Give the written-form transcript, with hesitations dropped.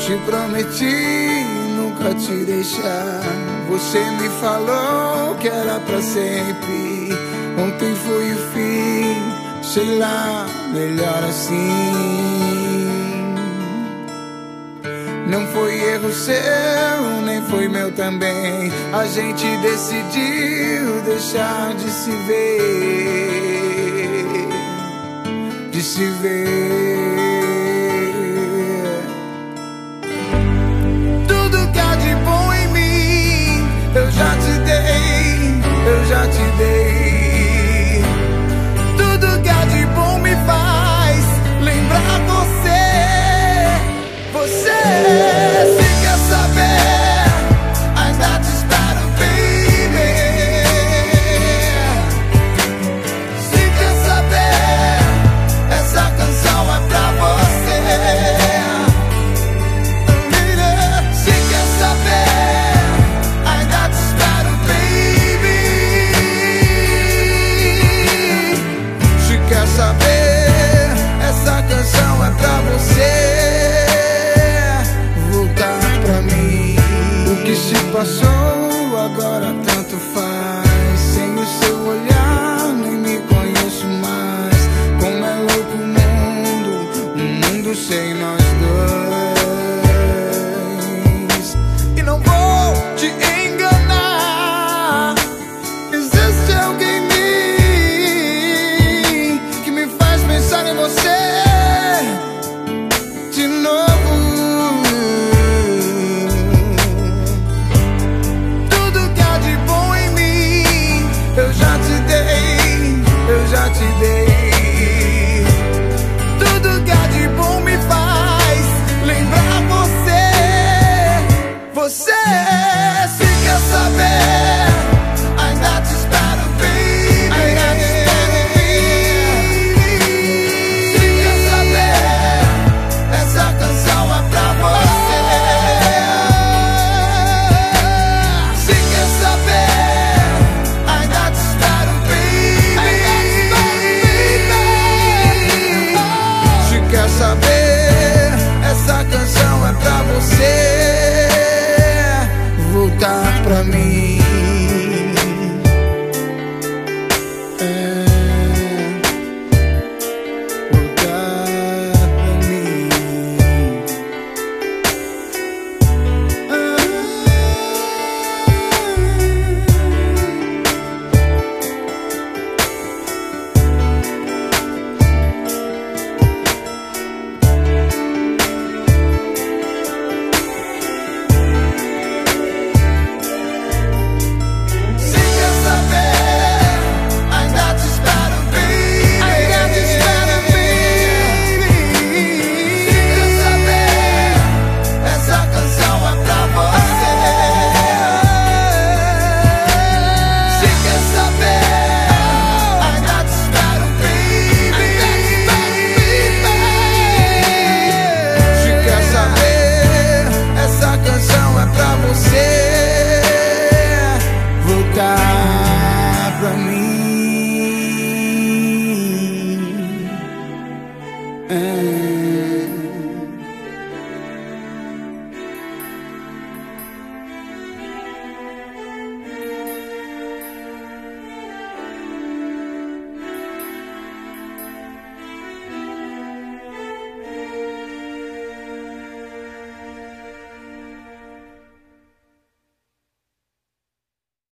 te prometi nunca te deixar. Você me falou que era pra sempre. Ontem foi o fim, sei lá, melhor assim. Não foi erro seu, nem foi meu também. A gente decidiu deixar de se ver, de se ver. Tudo que há de bom em mim eu já te dei, eu já te dei. Tudo que há de bom me faz lembrar você. Você, se quer saber, ainda te espero, baby. Se quer saber, essa canção é pra você. Se quer saber, ainda te espero, baby. Se quer saber, essa canção é pra você. O que se passou agora tanto faz. Sem o seu olhar nem me conheço mais. Como é louco o mundo sem nós dois.